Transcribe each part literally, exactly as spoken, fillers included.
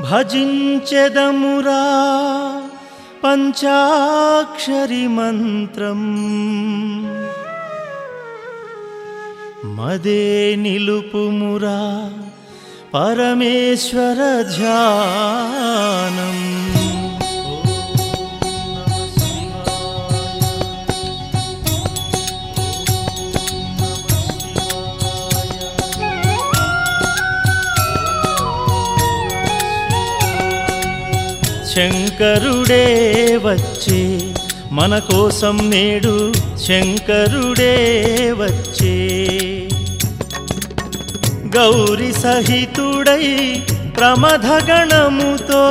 భజించెదమురా పంచాక్షరి మంత్రం మదే నిలుపుమురా పరమేశ్వర ధ్యానం. శంకరుడే వచ్చే మన కోసం నేడు, శంకరుడే వచ్చే గౌరి సహితుడై ప్రమథగణముతో,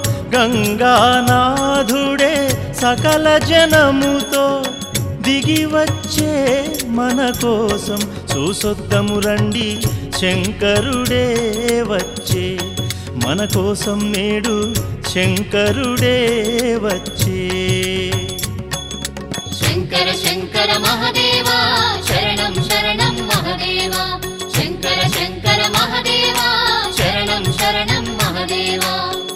గంగానాథుడే సకల జనముతో దిగి వచ్చే మన కోసం. చూసొద్దము రండి, శంకరుడే వచ్చే మన కోసం నేడు, శంకరుడే వచ్చే. శంకర శంకర మహదేవా శరణం శరణం మహదేవా, శంకర శంకర మహదేవా శరణం శరణం మహదేవా.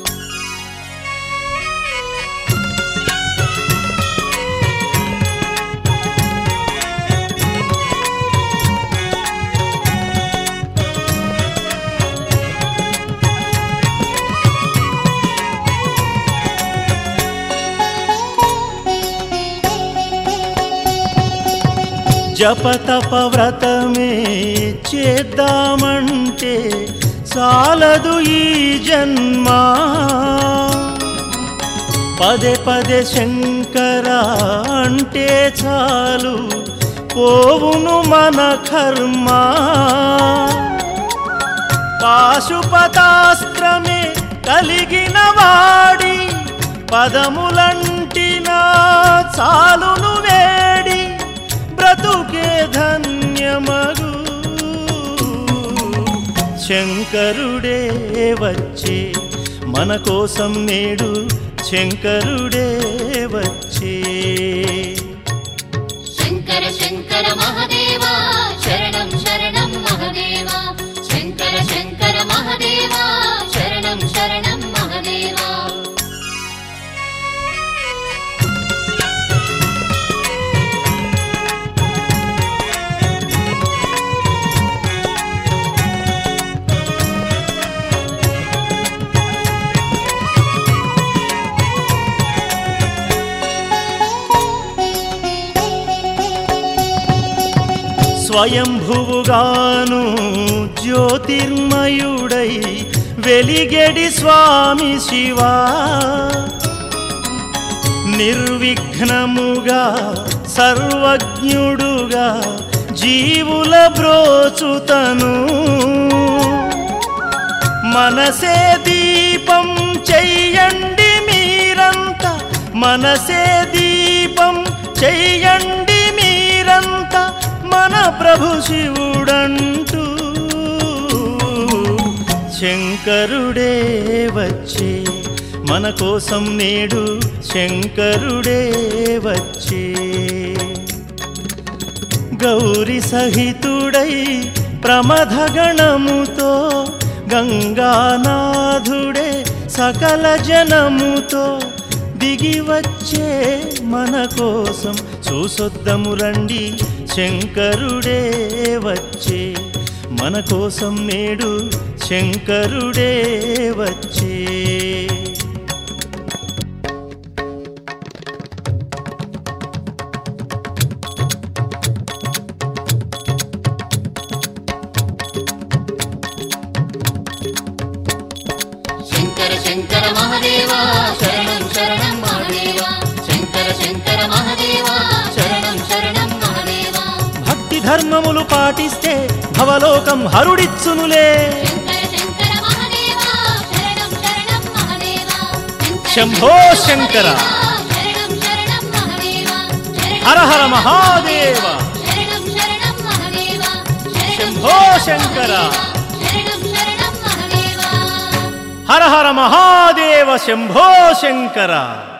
జపతప వ్రతమే చేద్దామంటే చాలదు ఈ జన్మ, పదే పదే శంకర అంటే చాలు పోవును మన కర్మ. పాశుపతాస్త్రమే కలిగిన వాడి పదములంటినా చాలును వేడి, బ్రతుకే ధన్యమగు. శంకరుడే వచ్చే మన కోసం నేడు, శంకరుడే వచ్చే. శంకర శంకర మహదేవా శరణం శరణం మహదేవా, శంకర శంకర మహదేవా శరణం శరణం మహదేవా. స్వయంభువుగాను జ్యోతిర్మయుడై వెలిగెడి స్వామి శివా, నిర్విఘ్నముగా సర్వజ్ఞుడుగా జీవుల బ్రోచుతను. మనసే దీపం చెయ్యండి మీరంతా, మనసే దీపం చెయ్యండి మీరంతా మన ప్రభు శివుడంటూ. శంకరుడే వచ్చే మన కోసం నేడు, శంకరుడే వచ్చే గౌరి సహితుడై ప్రమథగణముతో, గంగానాథుడే సకల జనముతో దిగి వచ్చే మన కోసం. చూసొద్దము రండి, శంకరుడే వచ్చే మన కోసం నేడు, శంకరుడే వచ్చే. శంకర శంకర మహదేవా శరణం శరణం మహదేవా, శంకర శంకర మహదేవా శరణం శరణం మహదేవా. భక్తి ధర్మములు పాటిస్తే భవలోకం హరుడిచ్చునులే. శంకర శంకర మహదేవా శరణం శరణం మహదేవా, శంభో శంకర శరణం శరణం మహదేవా. హర హర మహాదేవ, శరణం శరణం మహదేవా, శంభో శంకర శరణం శరణం మహదేవా. హర హర మహాదేవ, శంభో శంకర.